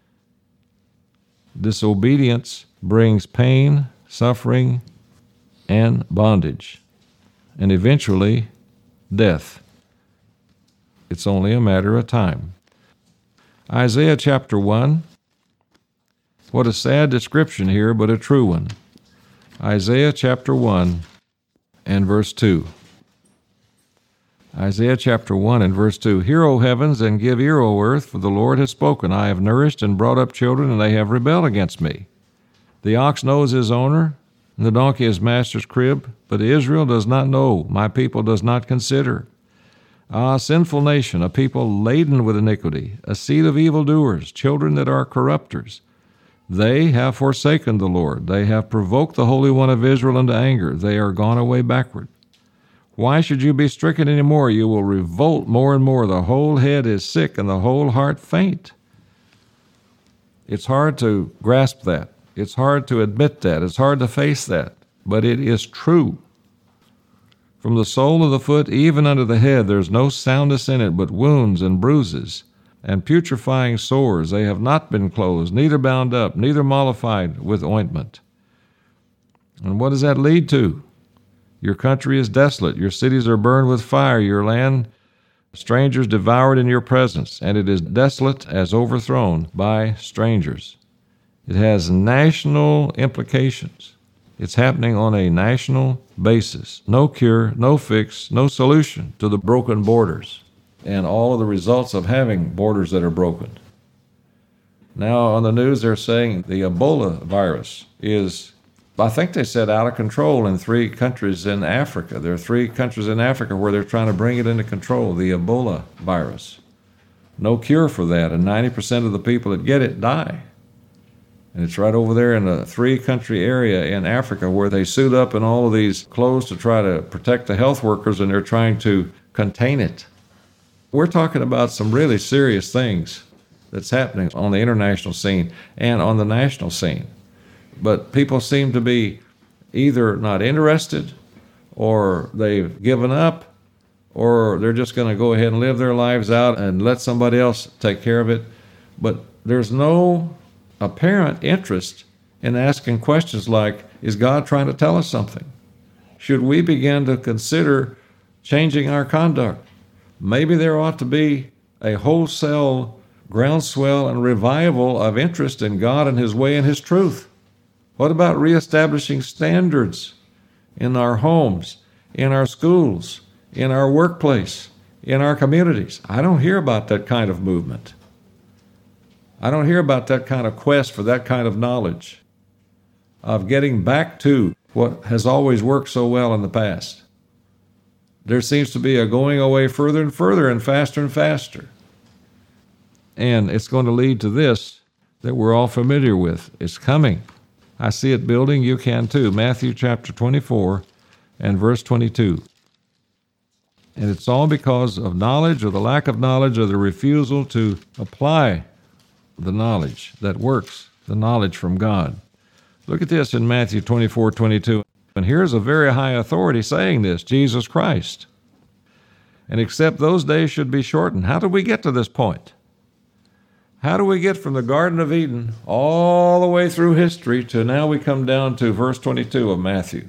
Disobedience brings pain, suffering, and bondage, and eventually death. It's only a matter of time. Isaiah chapter one. What a sad description here, but a true one. Isaiah chapter one and verse two. Isaiah chapter one and verse two. Hear, O heavens, and give ear, O earth, for the Lord has spoken. I have nourished and brought up children, and they have rebelled against me. The ox knows his owner, and the donkey his master's crib, but Israel does not know, my people does not consider. Ah, sinful nation, a people laden with iniquity, a seed of evildoers, children that are corrupters. They have forsaken the Lord. They have provoked the Holy One of Israel into anger. They are gone away backward. Why should you be stricken any more? You will revolt more and more. The whole head is sick and the whole heart faint. It's hard to grasp that. It's hard to admit that. It's hard to face that. But it is true. From the sole of the foot even unto the head, there's no soundness in it, but wounds and bruises and putrefying sores. They have not been closed, neither bound up, neither mollified with ointment. And what does that lead to? Your country is desolate. Your cities are burned with fire. Your land, strangers devoured in your presence, and it is desolate as overthrown by strangers. It has national implications. It's happening on a national basis. No cure, no fix, no solution to the broken borders and all of the results of having borders that are broken. Now on the news they're saying the Ebola virus is I think they said out of control in three countries in Africa. There are three countries in Africa where they're trying to bring it into control, the Ebola virus. No cure for that, and ninety percent of the people that get it die. And it's right over there in a three-country area in Africa where they suit up in all of these clothes to try to protect the health workers, and they're trying to contain it. We're talking about some really serious things that's happening on the international scene and on the national scene. But people seem to be either not interested, or they've given up, or they're just going to go ahead and live their lives out and let somebody else take care of it. But there's no apparent interest in asking questions like, is God trying to tell us something? Should we begin to consider changing our conduct? Maybe there ought to be a wholesale groundswell and revival of interest in God and His way and His truth. What about reestablishing standards in our homes, in our schools, in our workplace, in our communities? I don't hear about that kind of movement. I don't hear about that kind of quest for that kind of knowledge, of getting back to what has always worked so well in the past. There seems to be a going away further and further and faster and faster. And it's going to lead to this that we're all familiar with. It's coming. I see it building. You can too. Matthew chapter twenty-four and verse twenty-two. And it's all because of knowledge, or the lack of knowledge, or the refusal to apply the knowledge that works, the knowledge from God. Look at this in Matthew twenty-four twenty-two. And here's a very high authority saying this, Jesus Christ. And except those days should be shortened. How did we get to this point? How do we get from the Garden of Eden all the way through history to now we come down to verse twenty-two of Matthew?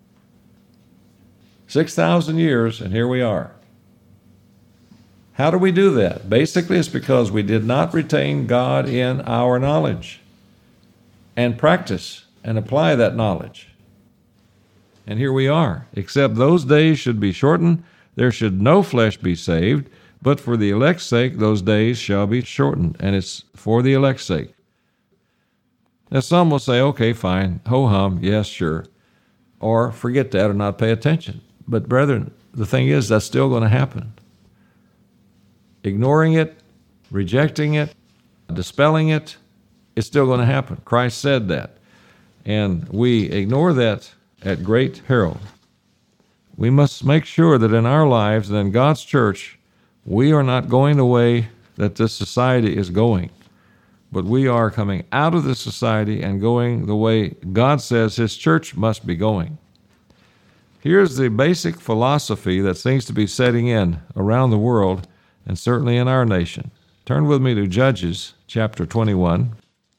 six thousand years, and here we are. How do we do that? Basically, it's because we did not retain God in our knowledge and practice and apply that knowledge. And here we are. Except those days should be shortened, there should no flesh be saved, but for the elect's sake, those days shall be shortened, and it's for the elect's sake. Now, some will say, okay, fine, ho-hum, yes, sure, or forget that or not pay attention. But brethren, the thing is, that's still going to happen. Ignoring it, rejecting it, dispelling it, it's still going to happen. Christ said that, and we ignore that at great peril. We must make sure that in our lives and in God's church, we are not going the way that this society is going, but we are coming out of this society and going the way God says His church must be going. Here's the basic philosophy that seems to be setting in around the world, and certainly in our nation. Turn with me to Judges chapter twenty-one.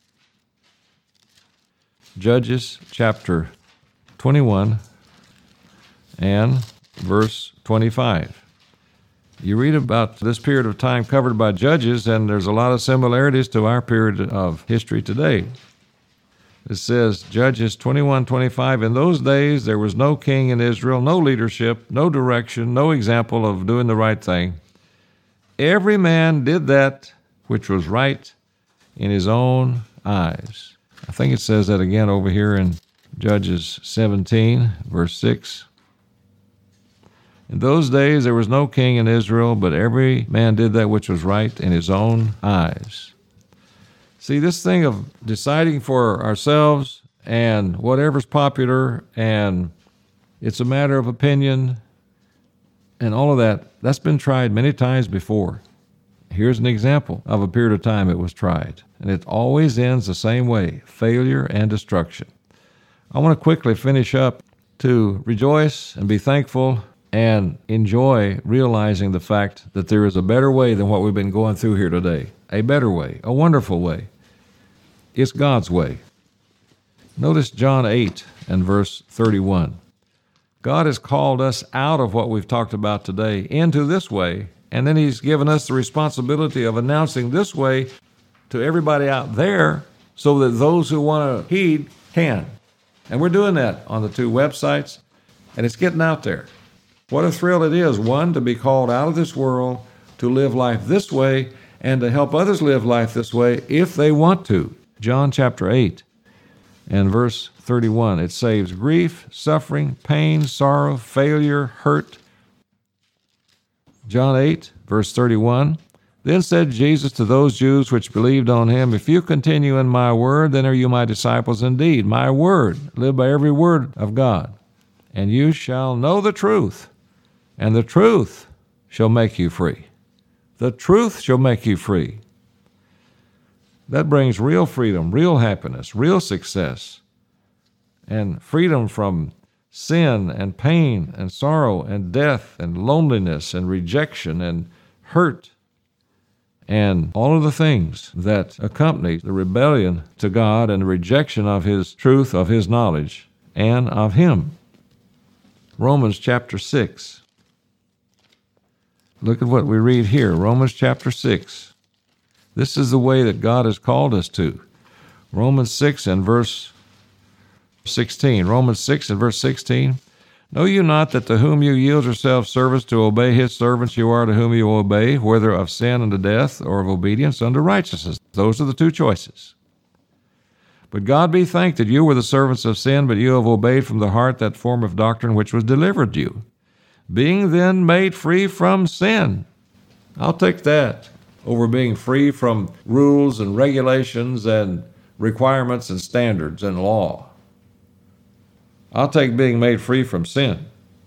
Judges chapter twenty-one and verse twenty-five. You read about this period of time covered by Judges, and there's a lot of similarities to our period of history today. It says, Judges twenty-one twenty-five, in those days there was no king in Israel, no leadership, no direction, no example of doing the right thing. Every man did that which was right in his own eyes. I think it says that again over here in Judges seventeen, verse six. In those days there was no king in Israel, but every man did that which was right in his own eyes. See, this thing of deciding for ourselves and whatever's popular, and it's a matter of opinion, and all of that, that's been tried many times before. Here's an example of a period of time it was tried, and it always ends the same way, failure and destruction. I want to quickly finish up to rejoice and be thankful and enjoy realizing the fact that there is a better way than what we've been going through here today. A better way, a wonderful way. It's God's way. Notice John eight and verse thirty-one. God has called us out of what we've talked about today into this way, and then He's given us the responsibility of announcing this way to everybody out there so that those who want to heed can. And we're doing that on the two websites, and it's getting out there. What a thrill it is, one, to be called out of this world, to live life this way, and to help others live life this way if they want to. John chapter eight and verse thirty-one. It saves grief, suffering, pain, sorrow, failure, hurt. John eight, verse thirty-one. Then said Jesus to those Jews which believed on him, If you continue in my word, then are you my disciples indeed. My word, live by every word of God. And you shall know the truth, and the truth shall make you free. The truth shall make you free. That brings real freedom, real happiness, real success, and freedom from sin and pain and sorrow and death and loneliness and rejection and hurt and all of the things that accompany the rebellion to God and the rejection of his truth, of his knowledge, and of him. Romans chapter six. Look at what we read here, Romans chapter six. This is the way that God has called us to. Romans six and verse sixteen. Romans six and verse sixteen. Know you not that to whom you yield yourselves servants to obey his servants you are to whom you obey, whether of sin unto death or of obedience unto righteousness? Those are the two choices. But God be thanked that you were the servants of sin, but you have obeyed from the heart that form of doctrine which was delivered you. Being then made free from sin. I'll take that over being free from rules and regulations and requirements and standards and law. I'll take being made free from sin.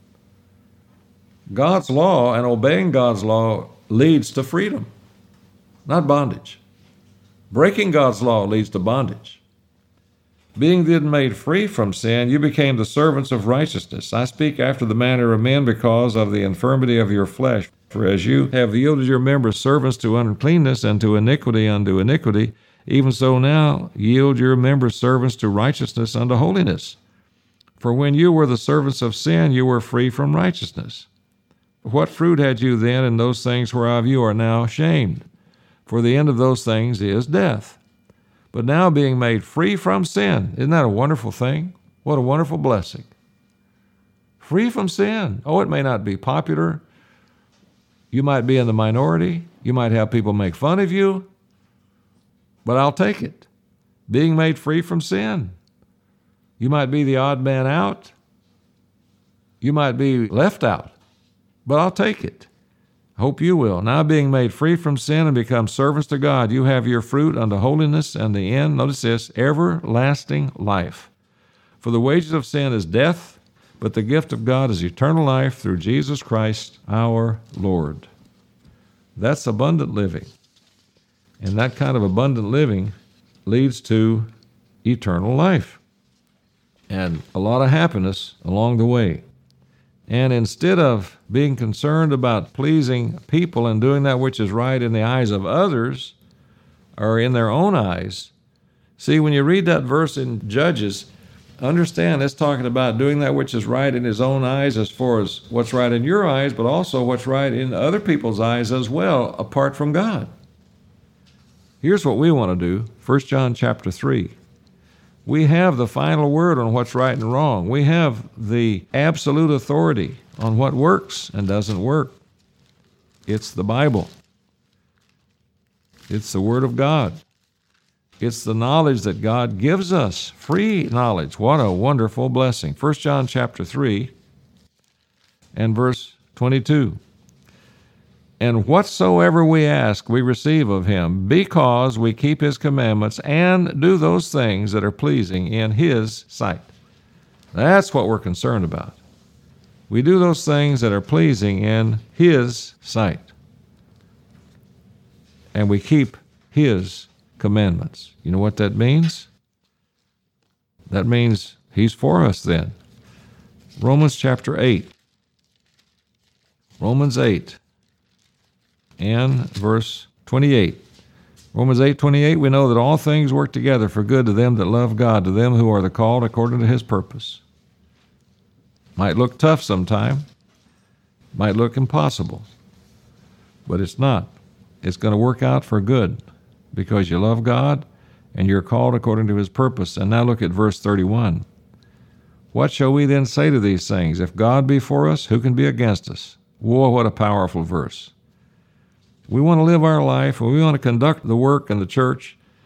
God's law and obeying God's law leads to freedom, not bondage. Breaking God's law leads to bondage. Being then made free from sin, you became the servants of righteousness. I speak after the manner of men because of the infirmity of your flesh. For as you have yielded your members servants to uncleanness and to iniquity unto iniquity, even so now yield your members servants to righteousness unto holiness. For when you were the servants of sin, you were free from righteousness. What fruit had you then in those things whereof you are now ashamed? For the end of those things is death. But now being made free from sin, isn't that a wonderful thing? What a wonderful blessing. Free from sin. Oh, it may not be popular. You might be in the minority. You might have people make fun of you. But I'll take it. Being made free from sin. You might be the odd man out. You might be left out. But I'll take it. Hope you will. Now being made free from sin and become servants to God, you have your fruit unto holiness and the end, notice this, everlasting life. For the wages of sin is death, but the gift of God is eternal life through Jesus Christ our Lord. That's abundant living. And that kind of abundant living leads to eternal life and a lot of happiness along the way. And instead of being concerned about pleasing people and doing that which is right in the eyes of others or in their own eyes, see, when you read that verse in Judges, understand it's talking about doing that which is right in his own eyes as far as what's right in your eyes, but also what's right in other people's eyes as well, apart from God. Here's what we want to do, First John chapter three. We have the final word on what's right and wrong. We have the absolute authority on what works and doesn't work. It's the Bible. It's the Word of God. It's the knowledge that God gives us, free knowledge. What a wonderful blessing. First John chapter three and verse twenty-two. And whatsoever we ask, we receive of him, because we keep his commandments and do those things that are pleasing in his sight. That's what we're concerned about. We do those things that are pleasing in his sight. And we keep his commandments. You know what that means? That means he's for us then. Romans chapter eight. Romans eight. And verse twenty-eight. Romans eight twenty-eight, we know that all things work together for good to them that love God, to them who are the called according to his purpose. Might look tough sometime. Might look impossible. But it's not. It's going to work out for good because you love God and you're called according to his purpose. And now look at verse thirty-one. What shall we then say to these things? If God be for us, who can be against us? Whoa, what a powerful verse. We want to live our life, we want to conduct the work in the church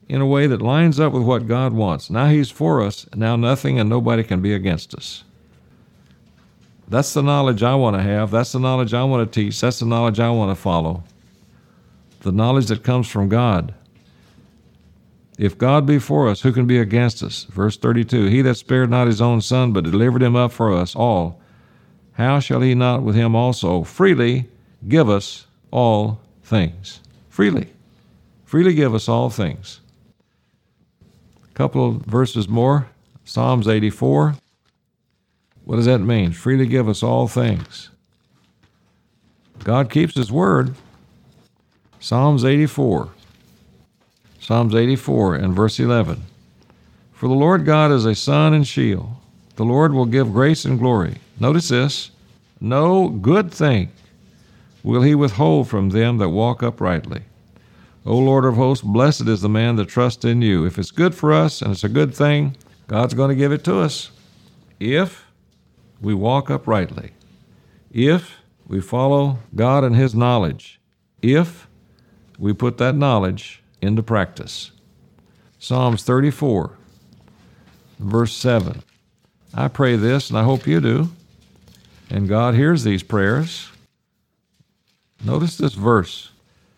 in a way that lines up with what God wants. Now He's for us. Now nothing and nobody can be against us. That's the knowledge I want to have. That's the knowledge I want to teach. That's the knowledge I want to follow. The knowledge that comes from God. If God be for us, who can be against us? Verse thirty-two, He that spared not His own Son, but delivered Him up for us all, how shall He not with Him also freely give us all things? Freely. Freely give us all things. A couple of verses more. Psalms eighty-four. What does that mean? Freely give us all things. God keeps His word. Psalms eighty-four. Psalms eighty-four and verse eleven. For the Lord God is a sun and shield. The Lord will give grace and glory. Notice this. No good thing will He withhold from them that walk uprightly. O Lord of hosts, blessed is the man that trusts in You. If it's good for us and it's a good thing, God's going to give it to us. If we walk uprightly. If we follow God and His knowledge. If we put that knowledge into practice. Psalms thirty-four, verse seven. I pray this, and I hope you do, and God hears these prayers. Notice this verse.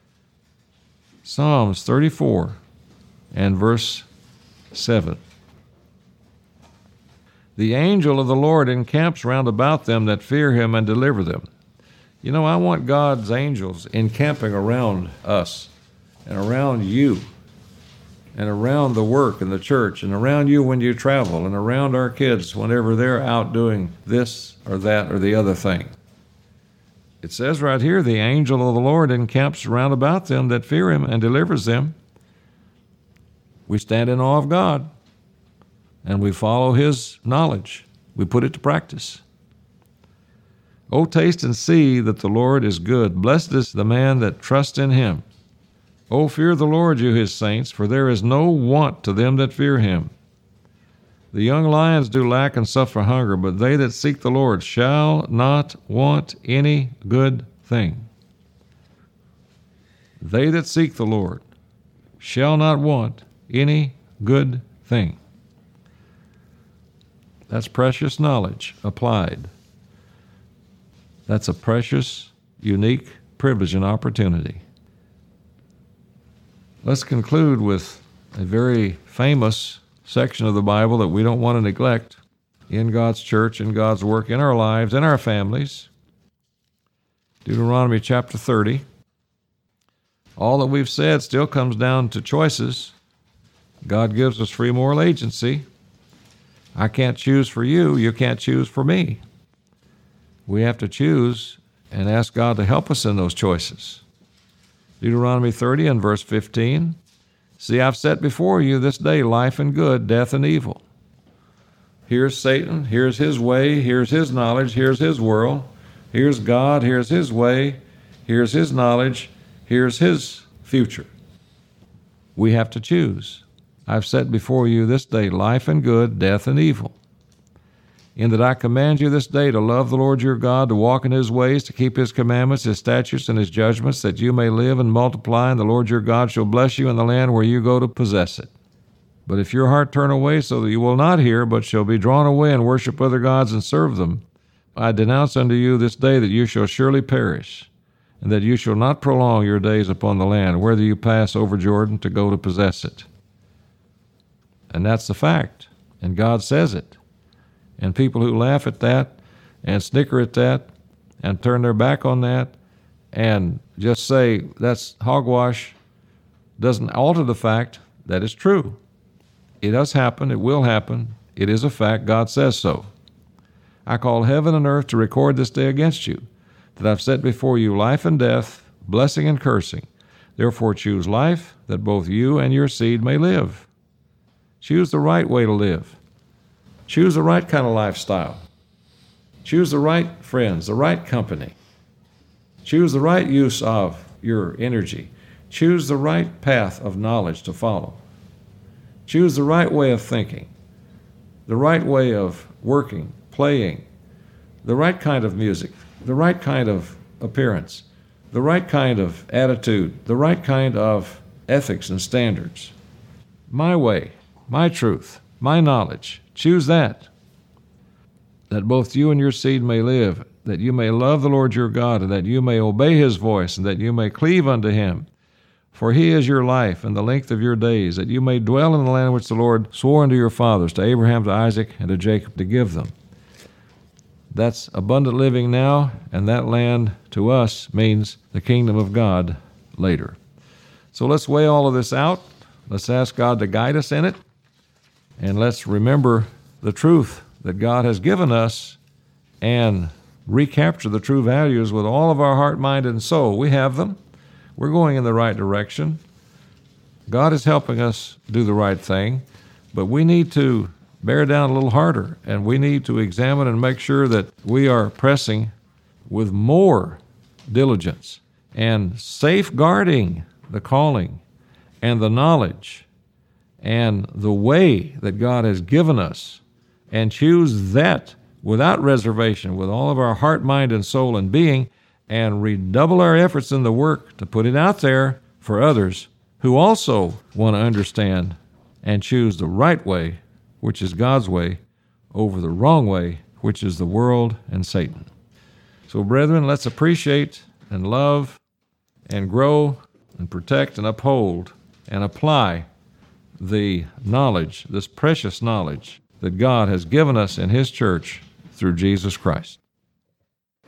Psalms thirty-four and verse seven. The angel of the Lord encamps round about them that fear Him and deliver them. You know, I want God's angels encamping around us and around you and around the work and the church and around you when you travel and around our kids whenever they're out doing this or that or the other thing. It says right here, the angel of the Lord encamps round about them that fear Him and delivers them. We stand in awe of God and we follow His knowledge. We put it to practice. O taste and see that the Lord is good. Blessed is the man that trusts in Him. O fear the Lord, you His saints, for there is no want to them that fear Him. The young lions do lack and suffer hunger, but they that seek the Lord shall not want any good thing. They that seek the Lord shall not want any good thing. That's precious knowledge applied. That's a precious, unique privilege and opportunity. Let's conclude with a very famous section of the Bible that we don't want to neglect in God's church, in God's work, in our lives, in our families. Deuteronomy chapter thirty. All that we've said still comes down to choices. God gives us free moral agency. I can't choose for you. You can't choose for me. We have to choose and ask God to help us in those choices. Deuteronomy thirty and verse fifteen. See, I've set before you this day life and good, death and evil. Here's Satan. Here's his way. Here's his knowledge. Here's his world. Here's God. Here's His way. Here's His knowledge. Here's His future. We have to choose. I've set before you this day life and good, death and evil. In that I command you this day to love the Lord your God, to walk in His ways, to keep His commandments, His statutes, and His judgments, that you may live and multiply, and the Lord your God shall bless you in the land where you go to possess it. But if your heart turn away so that you will not hear, but shall be drawn away and worship other gods and serve them, I denounce unto you this day that you shall surely perish, and that you shall not prolong your days upon the land, whether you pass over Jordan to go to possess it. And that's the fact, and God says it. And people who laugh at that and snicker at that and turn their back on that and just say that's hogwash doesn't alter the fact that it's true. It does happen. It will happen. It is a fact. God says so. I call heaven and earth to record this day against you, that I've set before you life and death, blessing and cursing. Therefore choose life, that both you and your seed may live. Choose the right way to live. Choose the right kind of lifestyle. Choose the right friends, the right company. Choose the right use of your energy. Choose the right path of knowledge to follow. Choose the right way of thinking, the right way of working, playing, the right kind of music, the right kind of appearance, the right kind of attitude, the right kind of ethics and standards. my way, my truth, my knowledge. Choose that, that both you and your seed may live, that you may love the Lord your God, and that you may obey his voice, and that you may cleave unto him. For he is your life and the length of your days, that you may dwell in the land which the Lord swore unto your fathers, to Abraham, to Isaac, and to Jacob, to give them. That's abundant living now, and that land to us means the kingdom of God later. So let's weigh all of this out. Let's ask God to guide us in it, and let's remember the truth that God has given us and recapture the true values with all of our heart, mind, and soul. We have them. We're going in the right direction. God is helping us do the right thing, but we need to bear down a little harder, and we need to examine and make sure that we are pressing with more diligence and safeguarding the calling and the knowledge and the way that God has given us, and choose that without reservation with all of our heart, mind, and soul and being, and redouble our efforts in the work to put it out there for others who also want to understand and choose the right way, which is God's way, over the wrong way, which is the world and Satan. So, brethren, let's appreciate and love and grow and protect and uphold and apply the knowledge, this precious knowledge that God has given us in his church through Jesus Christ.